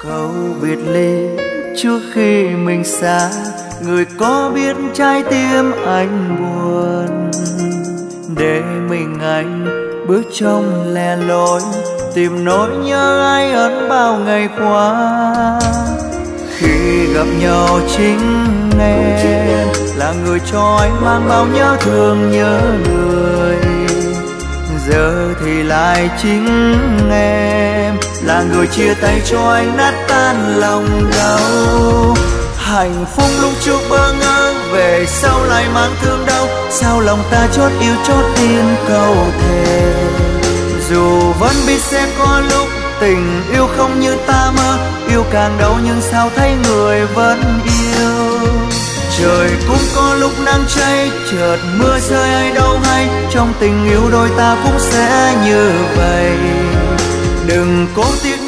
Câu biệt ly trước khi mình xa, người có biết trái tim anh buồn, để mình anh bước trong lẻ loi, tìm nỗi nhớ ai ẩn bao ngày qua. Khi gặp nhau chính em là người cho anh mang bao nhớ thương nhớ người, giờ thì lại chính em là người chia tay cho anh nát tan lòng đau. Hạnh phúc lúc trước bơ ngỡ, về sau lại mang thương đau. Sao lòng ta chót yêu chót tin câu thề, dù vẫn biết sẽ có lúc tình yêu không như ta mơ. Yêu càng đau nhưng sao thấy người vẫn yêu. Trời cũng có lúc nắng cháy, chợt mưa rơi ai đâu hay. Trong tình yêu đôi ta cũng sẽ như vậy. Đừng cố tiếc